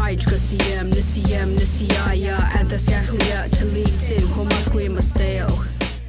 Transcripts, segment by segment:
Raj Kasiem Nisiem Nisiaya Anthasiachlia Talitin Homasque Masteo.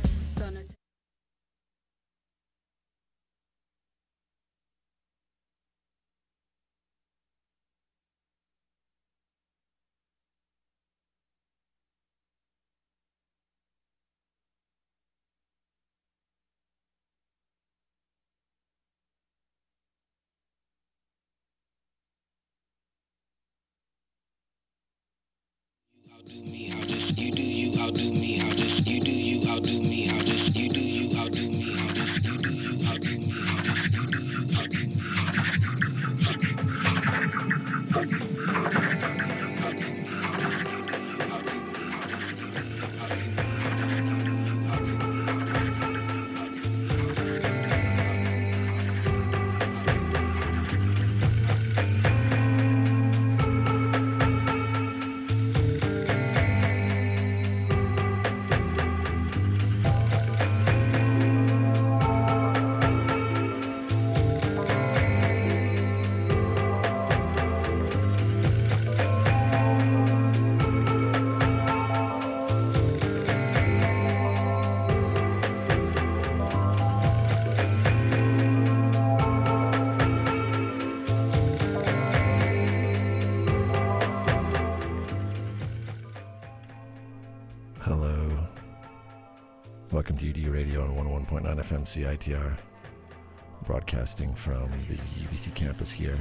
Welcome to UD Radio on 101.9 FM CITR, broadcasting from the UBC campus here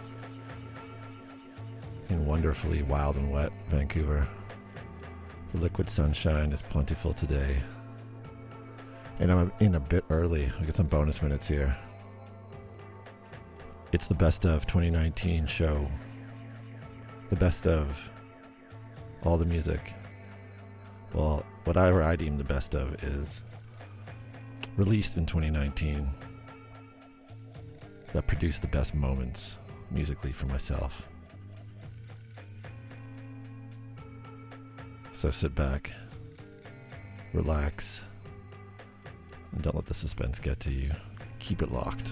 in wonderfully wild and wet Vancouver. The liquid sunshine is plentiful today, and I'm in a bit early. I got some bonus minutes here. It's the best of 2019 show, the best of all the music. Well, whatever I deem the best of is released in 2019 that produced the best moments musically for myself. So sit back, relax, and don't let the suspense get to you. Keep it locked.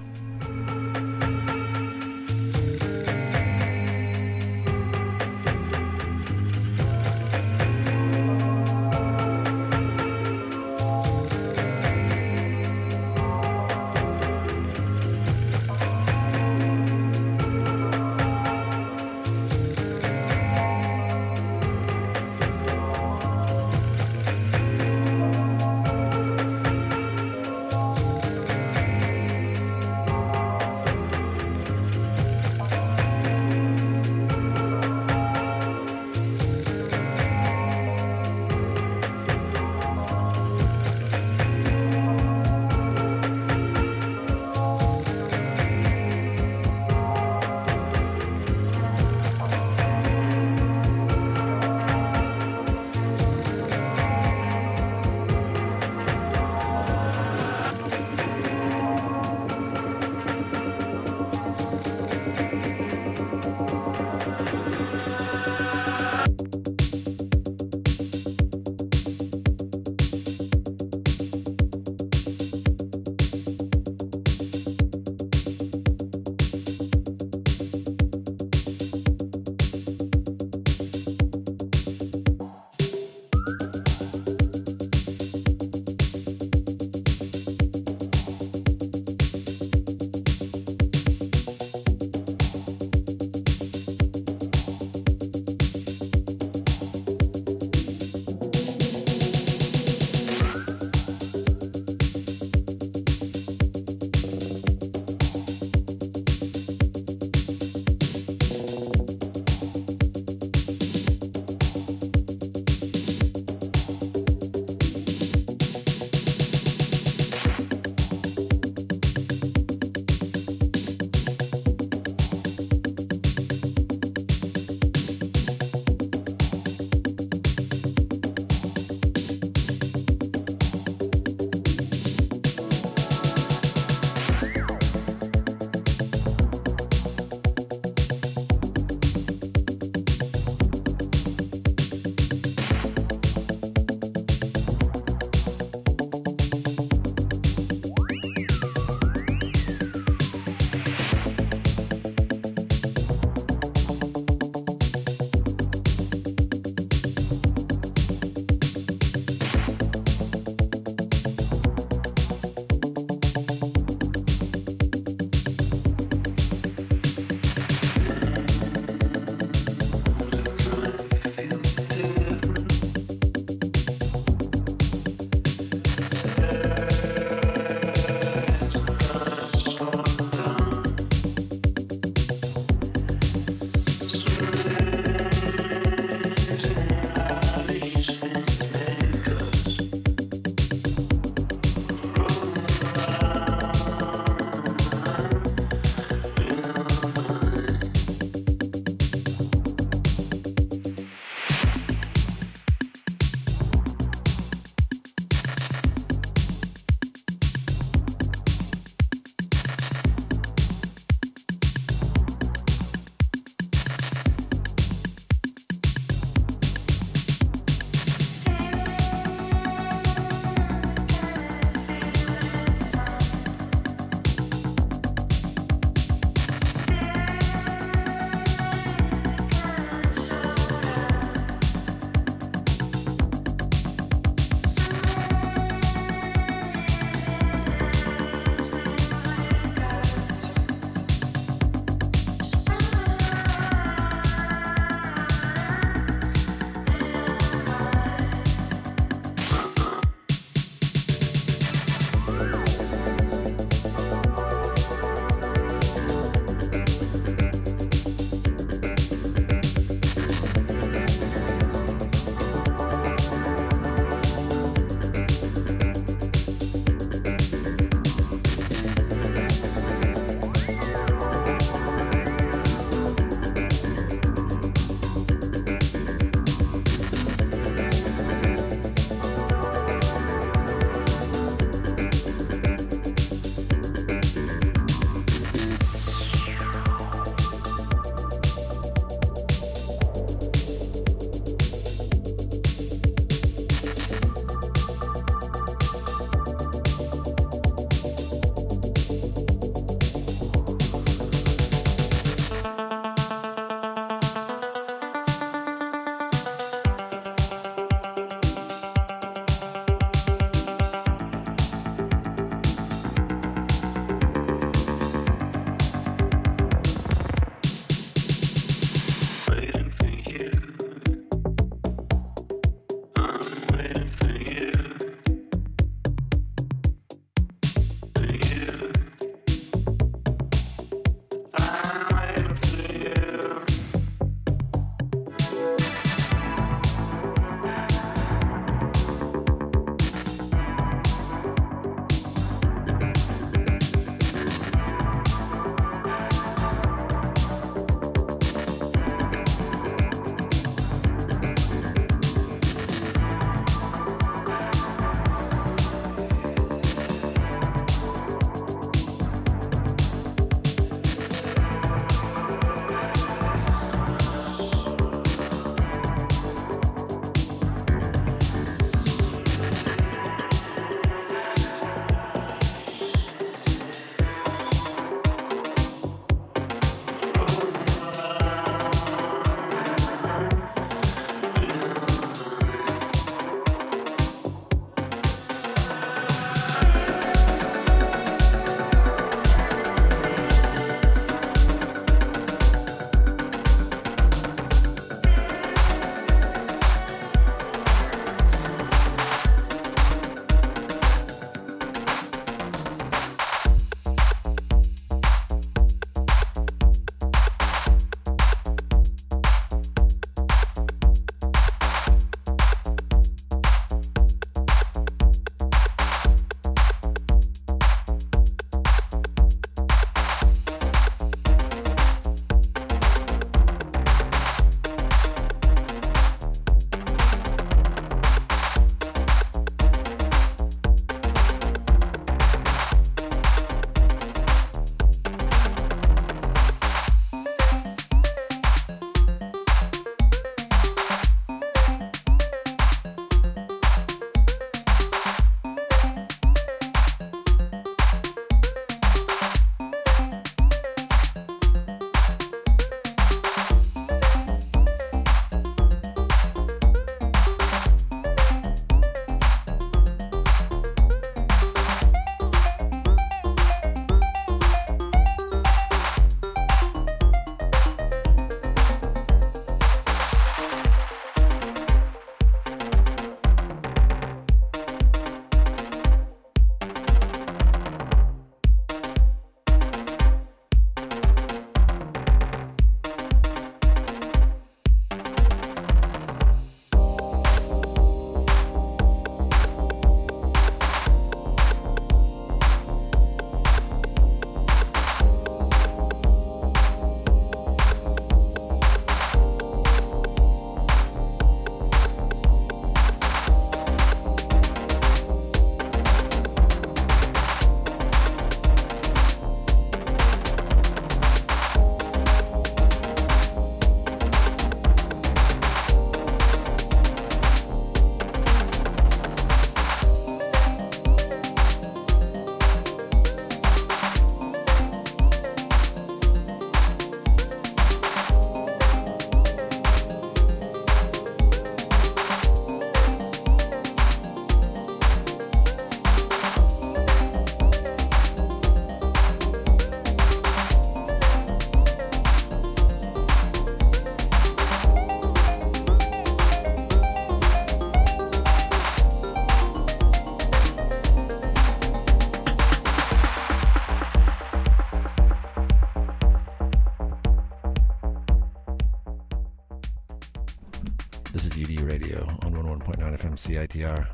This is UD Radio on 101.9 FM CITR.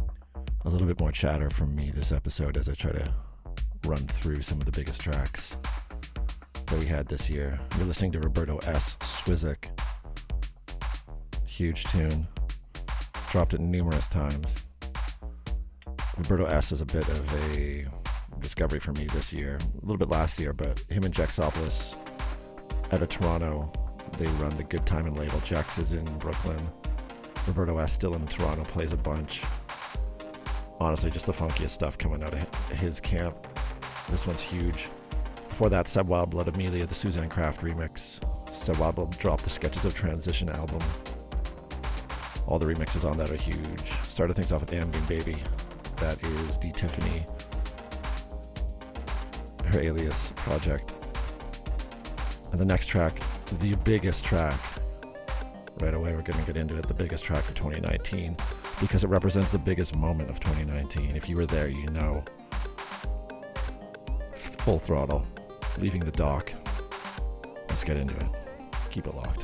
A little bit more chatter from me this episode as I try to run through some of the biggest tracks that we had this year. You're listening to Roberto S. Swizik. Huge tune. Dropped it numerous times. Roberto S. is a bit of a discovery for me this year. A little bit last year, but him and Jexopolis out of Toronto, they run the Good Time and label. Jex is in Brooklyn. Roberto S. still in Toronto, plays a bunch. Honestly, just the funkiest stuff coming out of his camp. This one's huge. Before that, Seb Wildblood, Amelia, the Suzanne Kraft remix. Seb Wildblood dropped the Sketches of Transition album. All the remixes on that are huge. Started things off with Ambient Baby. That is D. Tiffany, her Alias project. And the next track, the biggest track right away. We're going to get into it. The biggest track of 2019, because it represents the biggest moment of 2019. If you were there, you know. Full throttle, leaving the dock. Let's get into it. Keep it locked.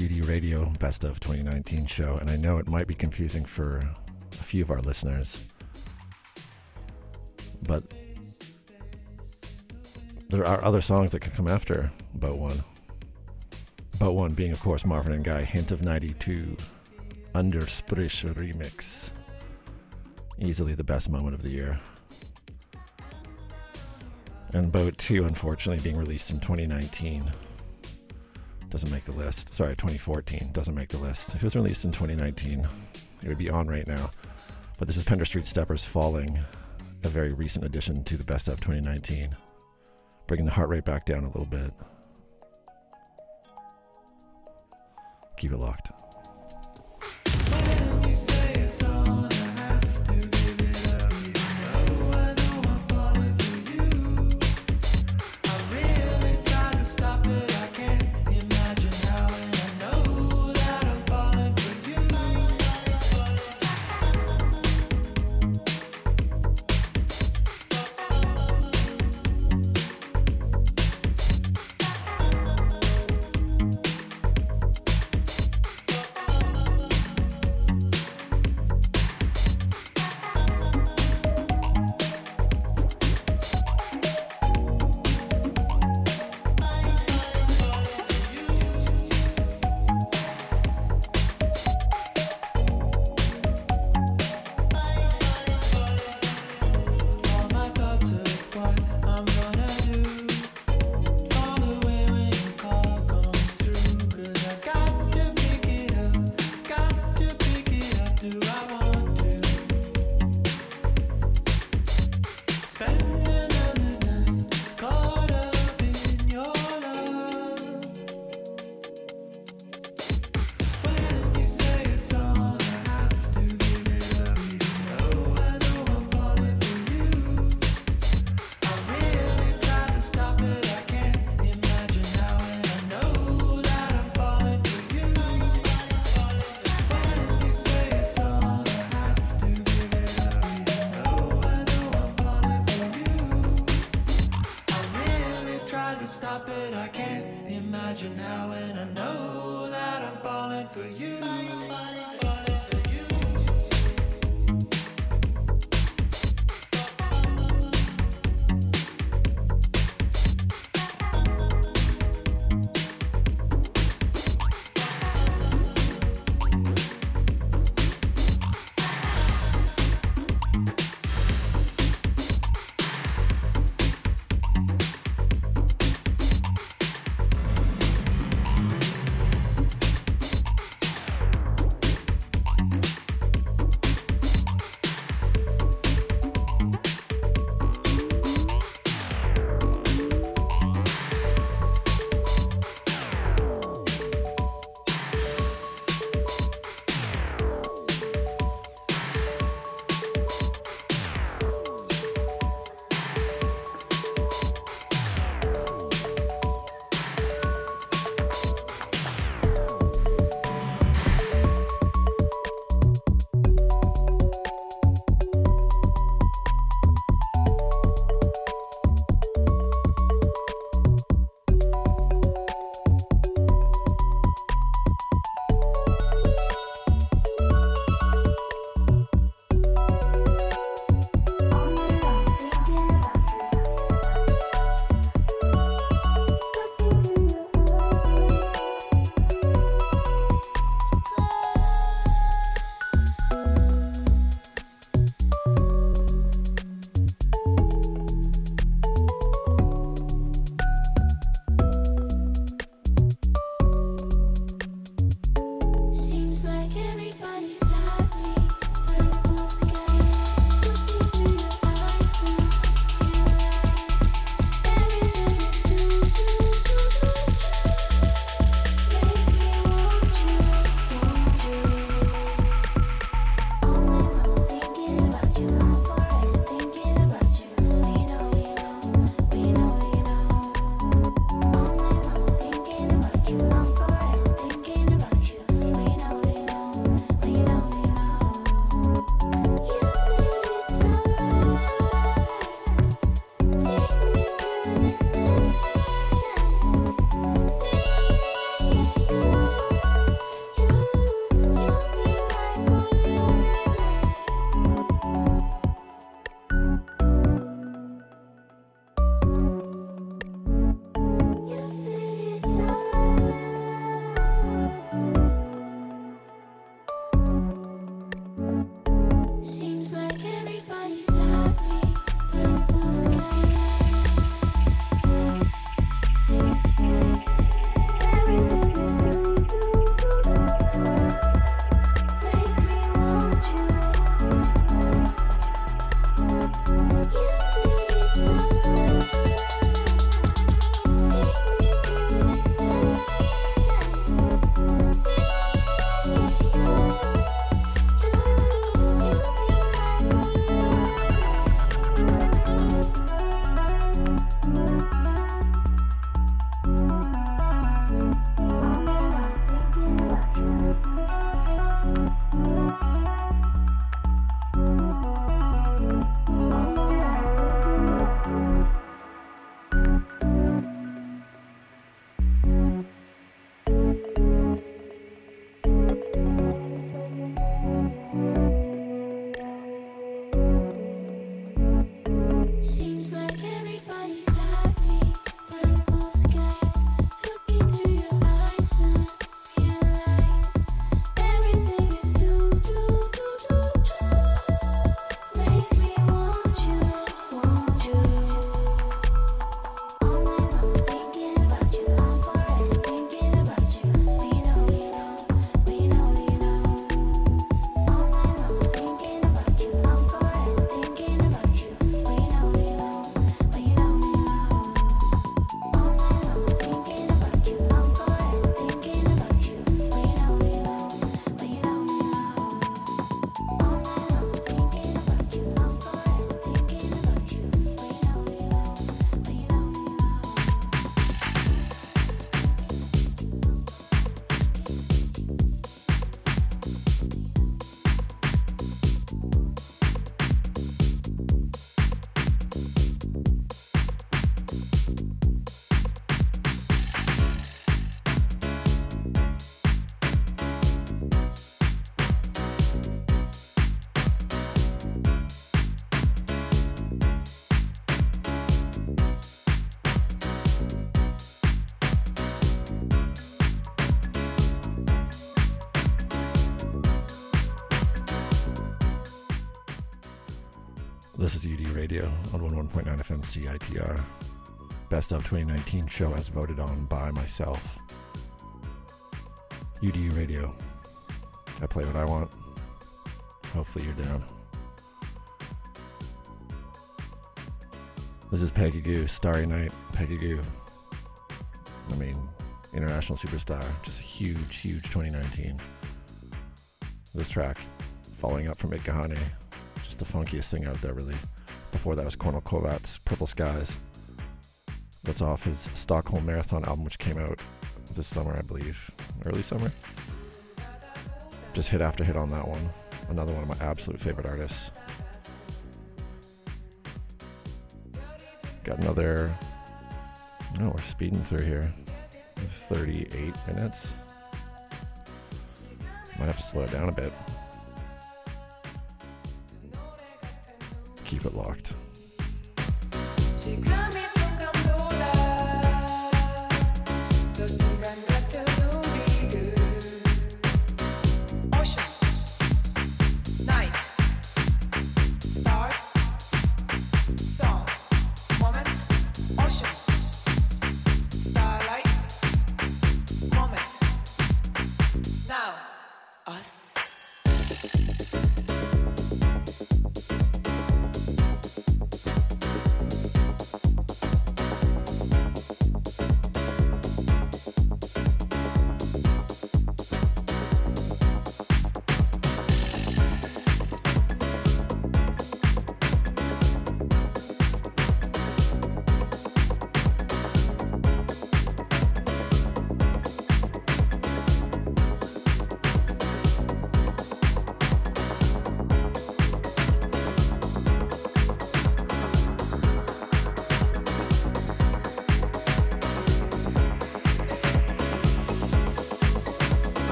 UD Radio Best of 2019 show, and I know it might be confusing for a few of our listeners, but there are other songs that could come after Boat One. Boat One being, of course, Marvin and Guy, Hint of 92, Under Sprich remix. Easily the best moment of the year. And Boat 2, unfortunately, being released in 2019. Doesn't make the list. Sorry, 2014 doesn't make the list. If it was released in 2019, it would be on right now. But this is Pender Street Steppers Falling, a very recent addition to the Best of 2019. Bringing the heart rate back down a little bit. Keep it locked. This is UD Radio on 101.9 FM CITR. Best of 2019 show as voted on by myself. UD Radio. I play what I want. Hopefully you're down. This is Peggy Gou, Starry Night. Peggy Gou. I mean, international superstar. Just a huge, huge 2019. This track, following up from Ikahane, just the funkiest thing out there, really. Before that was Cornel Kovat's Purple Skies. That's off his Stockholm Marathon album, which came out this summer, I believe. Early summer. Just hit after hit on that one. Another one of my absolute favorite artists. Got another... Oh, we're speeding through here. 38 minutes. Might have to slow it down a bit. Keep it locked.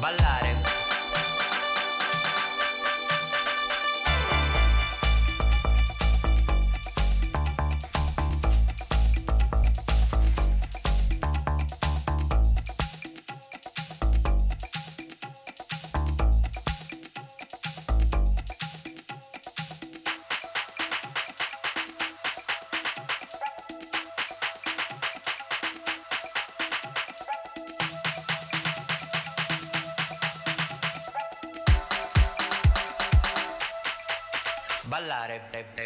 ballare. Ballare.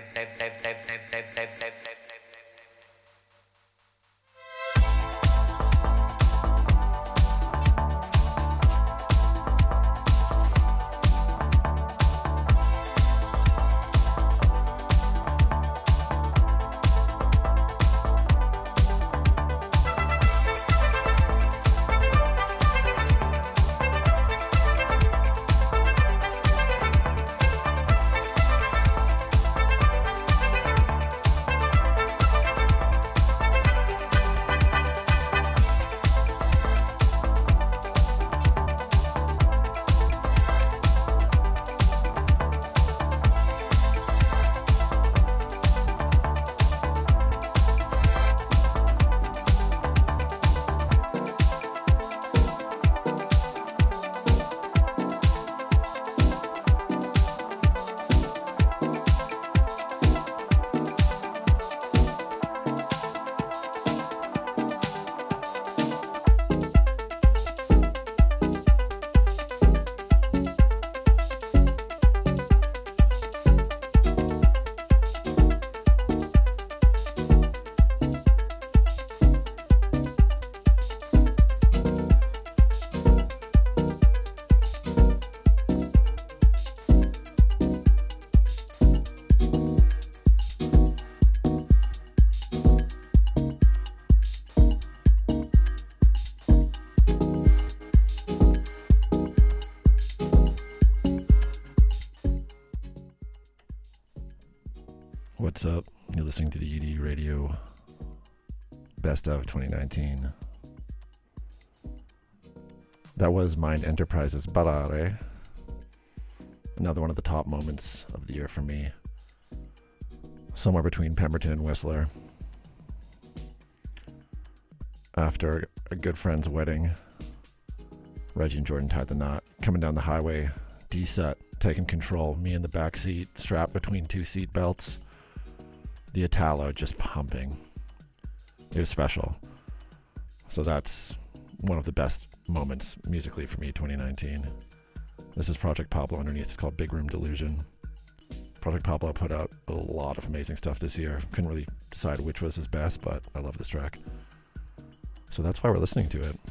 What's up? You're listening to the ED Radio Best of 2019. That was Mind Enterprises Ballare. Another one of the top moments of the year for me. Somewhere between Pemberton and Whistler. After a good friend's wedding, Reggie and Jordan tied the knot. Coming down the highway, D-set, taking control. Me in the back seat, strapped between two seat belts. The Italo just pumping. It was special. So that's one of the best moments musically for me, 2019. This is Project Pablo underneath. It's called Big Room Delusion. Project Pablo put out a lot of amazing stuff this year. Couldn't really decide which was his best, but I love this track. So that's why we're listening to it.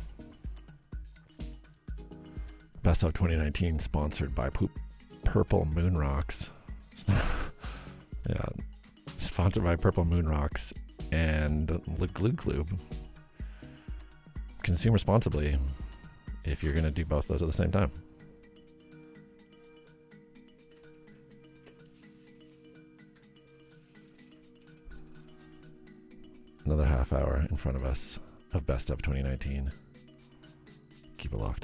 Best of 2019 sponsored by Purple Moon Rocks. Yeah. Sponsored by Purple Moon Rocks and Le Glue Club. Consume responsibly if you're going to do both those at the same time. Another half hour in front of us of Best of 2019. Keep it locked.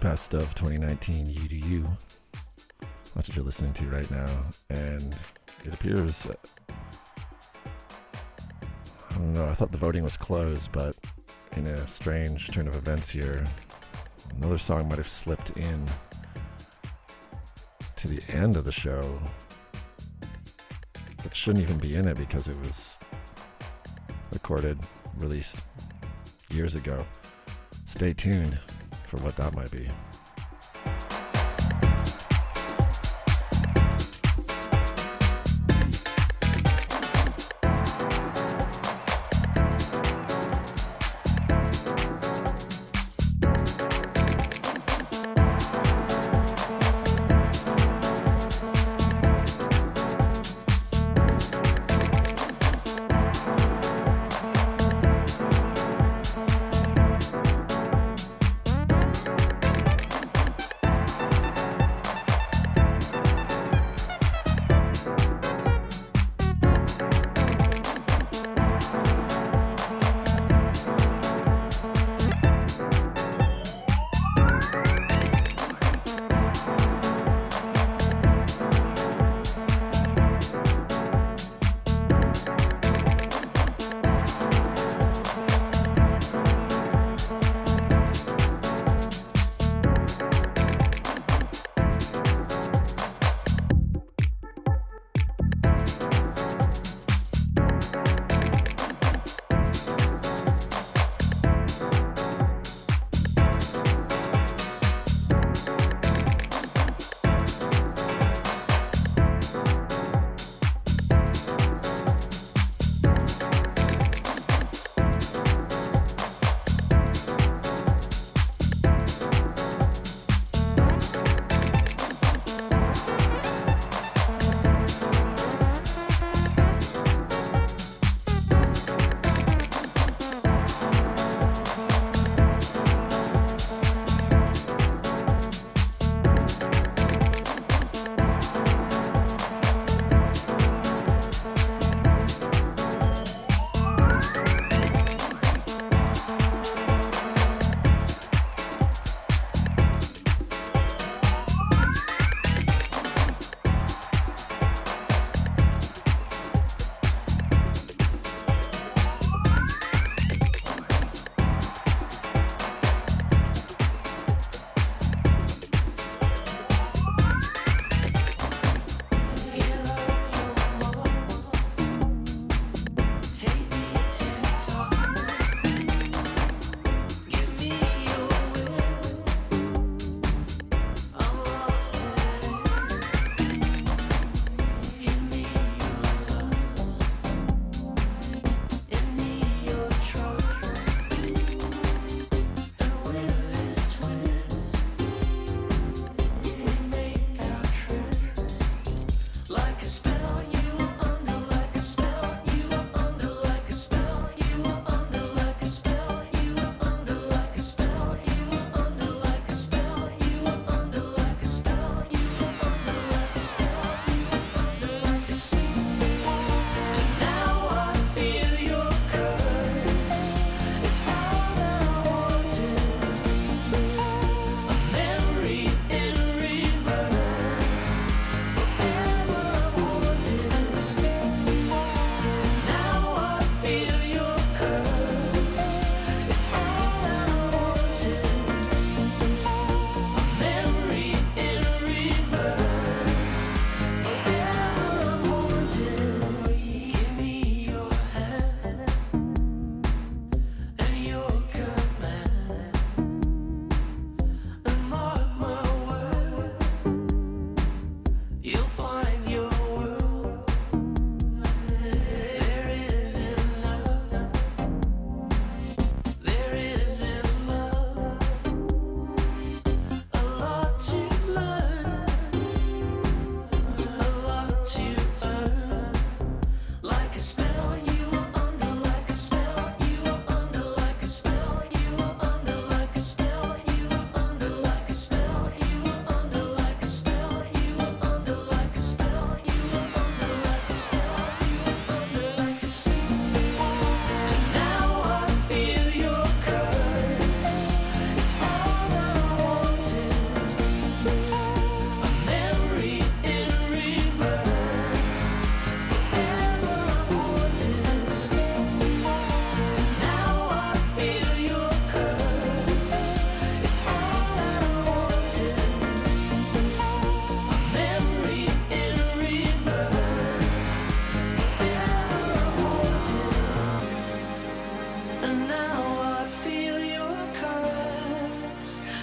Best of 2019 You Do You. That's what you're listening to right now. And it appears, I don't know, I thought the voting was closed, but in a strange turn of events here, another song might have slipped in to the end of the show that shouldn't even be in it because it was recorded, released years ago. Stay tuned for what that might be.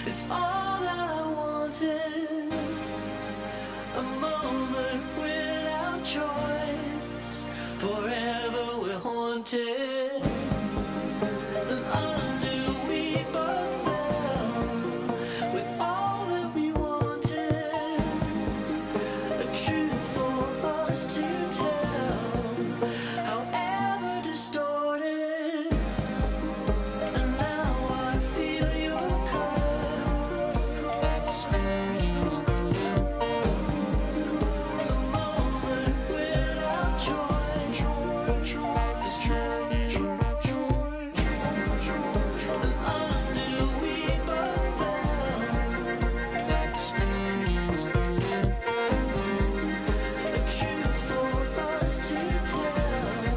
It's all that I wanted. A moment without choice. Forever we're haunted. And under we both fell with all that we wanted. A truth for us to tell, however distorted. And now I feel your curse. A moment without choice. And under we both fell. A truth for us to tell.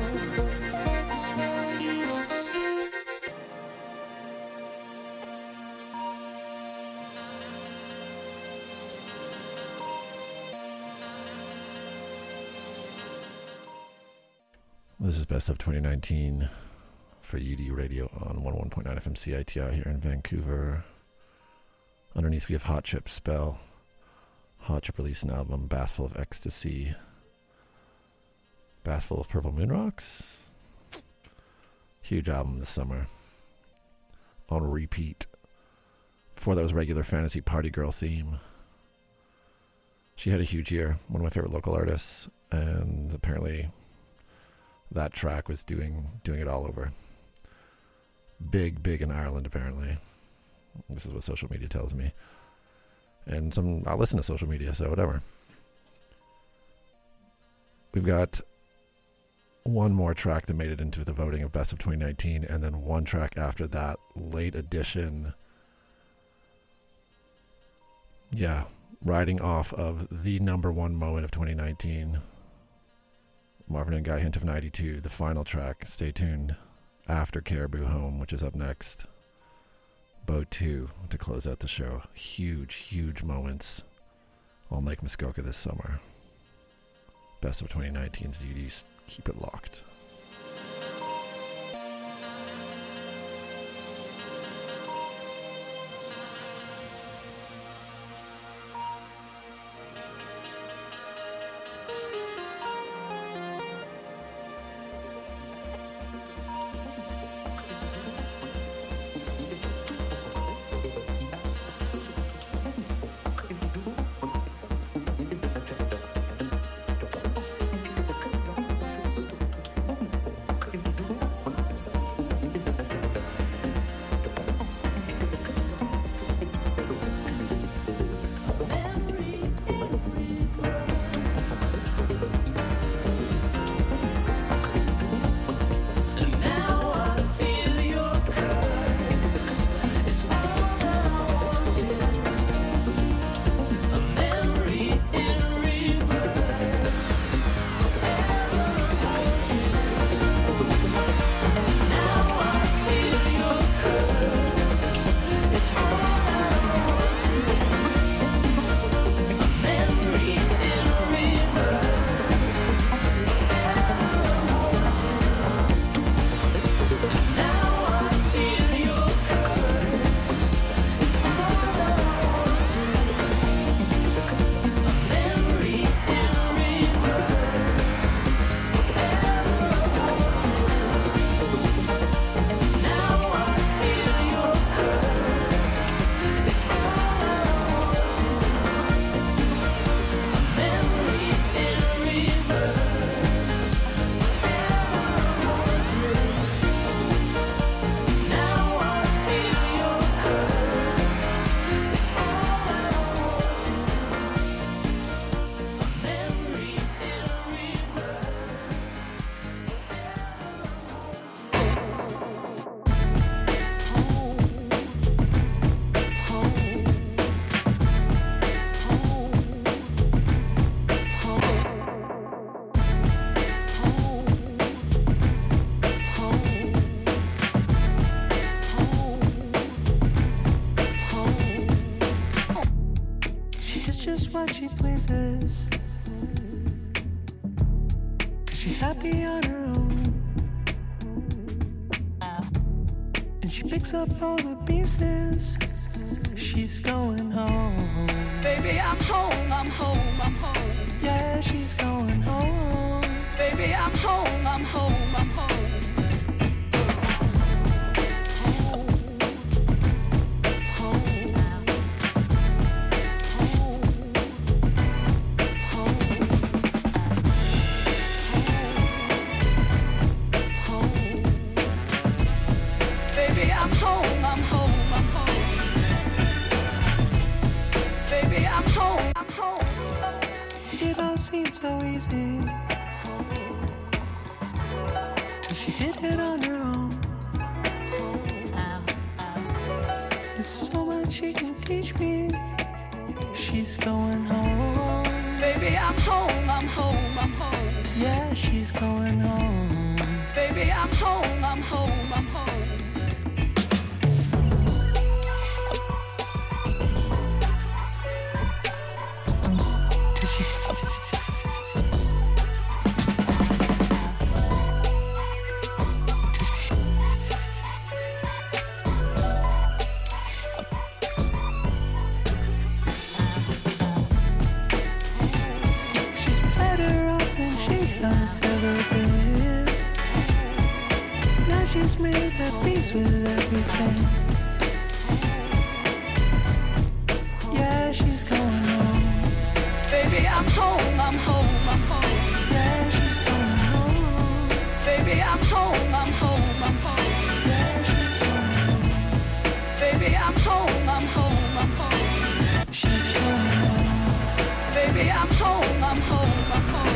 This is Best of 2019 for UD Radio on 101.9 FM CITR here in Vancouver. Underneath we have Hot Chip Spell. Hot Chip released an album, Bathful of Ecstasy. Bathful of Purple Moon Rocks. Huge album this summer. On repeat. Before that was regular Fantasy Party Girl theme. She had a huge year. One of my favorite local artists. And apparently that track was doing it all over. Big in Ireland, apparently. This is what social media tells me. And I'll listen to social media, so whatever. We've got one more track that made it into the voting of Best of 2019, and then one track after that, late edition. Yeah, riding off of the number one moment of 2019. Marvin and Guy, Hint of 92, the final track. Stay tuned after Caribou Home, which is up next. Boat 2 to close out the show. Huge moments on Lake Muskoka this summer. Best of 2019's UDs. Keep it locked. what she pleases, 'cause she's happy on her own, and she picks up all the pieces. She's going home. Baby, I'm home, I'm home, I'm home. Yeah, she's going home. Baby, I'm home, I'm home, I'm home. It all seemed so easy till she did it on her own. There's so much she can teach me. She's going home. Baby, I'm home, I'm home, I'm home. Yeah, she's going home. Baby, I'm home, I'm home, I'm home. She's made at peace with everything. Yeah, she's going home. Baby, I'm home, I'm home, I'm home. Yeah, she's going home. Baby, I'm home, I'm home, I'm home. Yeah, she's going home. Baby, I'm home, I'm home, I'm home. She's going home. Baby, I'm home, I'm home, I'm home.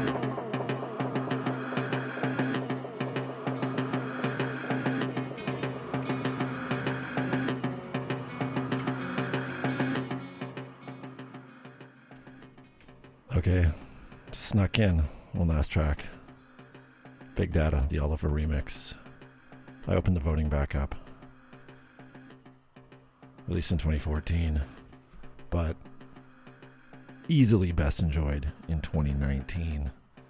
Okay, snuck in one last track. Big Data, the Oliver remix. I opened the voting back up. Released in 2014, but easily best enjoyed in 2019.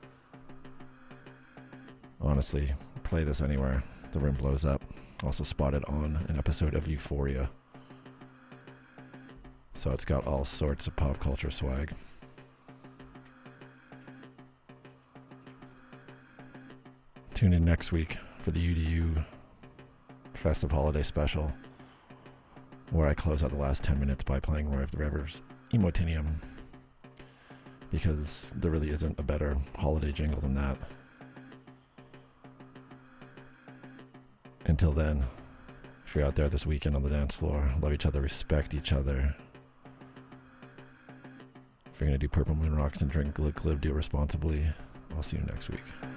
Honestly, play this anywhere. The room blows up. Also spotted on an episode of Euphoria. So it's got all sorts of pop culture swag. Tune in next week for the UDU Festive Holiday Special, where I close out the last 10 minutes by playing Roy of the Rivers' Emotinium, because there really isn't a better holiday jingle than that. Until then, if you're out there this weekend on the dance floor, love each other, respect each other. If you're going to do Purple Moon Rocks and drink Glib Glib, do it responsibly. I'll see you next week.